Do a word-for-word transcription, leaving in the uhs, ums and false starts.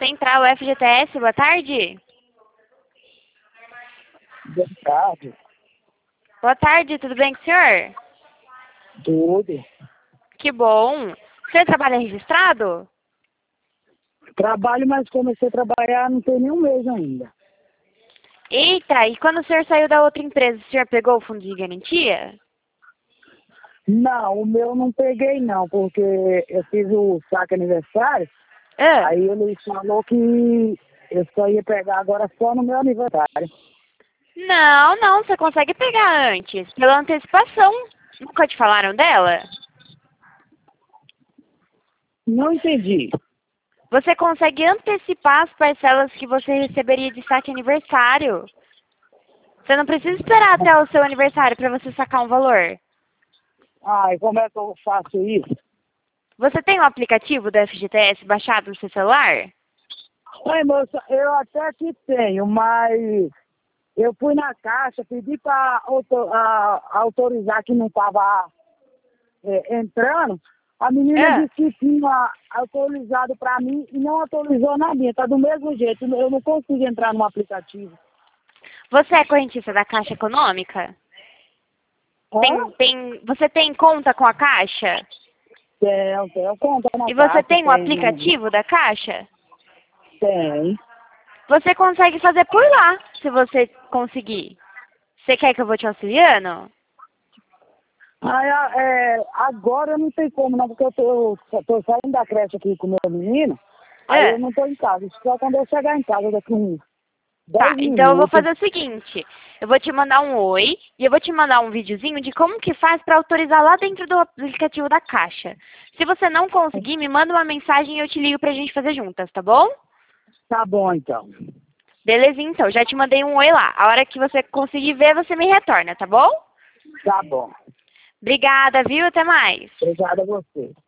Central F G T S, boa tarde. Boa tarde. Boa tarde, tudo bem com o senhor? Tudo. Que bom. O senhor trabalha registrado? Trabalho, mas comecei a trabalhar não tem nem um mês ainda. Eita, e quando o senhor saiu da outra empresa, o senhor pegou o fundo de garantia? Não, o meu não peguei não, porque eu fiz o saque aniversário, Ah, aí ele falou que eu só ia pegar agora só no meu aniversário. não, não, você consegue pegar antes, pela antecipação. Nunca te falaram dela? Não entendi. Você consegue antecipar as parcelas que você receberia de saque aniversário. Você não precisa esperar até o seu aniversário para você sacar um valor. Ah, e como é que eu faço isso? Você tem o aplicativo do F G T S baixado no seu celular? Oi, moça, eu até que tenho, mas eu fui na caixa, pedi para autorizar que não estava entrando. A menina É. disse que tinha autorizado para mim e não autorizou na minha. Tá do mesmo jeito, eu não consigo entrar no aplicativo. Você é correntista da Caixa Econômica? Tem, Hã? tem, você tem conta com a Caixa? Tenho, tenho conta na E você caixa, tem o tem. aplicativo da Caixa? Tem. Você consegue fazer por lá, se você conseguir. Você quer que eu vou te auxiliando? Aí, a- é, agora eu não sei como, não, porque eu tô, eu tô saindo da creche aqui com o meu menino, aí eu É. não tô em casa. Só quando eu chegar em casa daqui uns Tá, dez então eu vou minutos. fazer o seguinte, eu vou te mandar um oi e eu vou te mandar um videozinho de como que faz para autorizar lá dentro do aplicativo da Caixa. Se você não conseguir, me manda uma mensagem e eu te ligo pra gente fazer juntas, tá bom? Tá bom, então. Belezinha, então, já te mandei um oi lá. A hora que você conseguir ver, você me retorna, tá bom? Tá bom. Obrigada, viu? Até mais. Obrigado a você.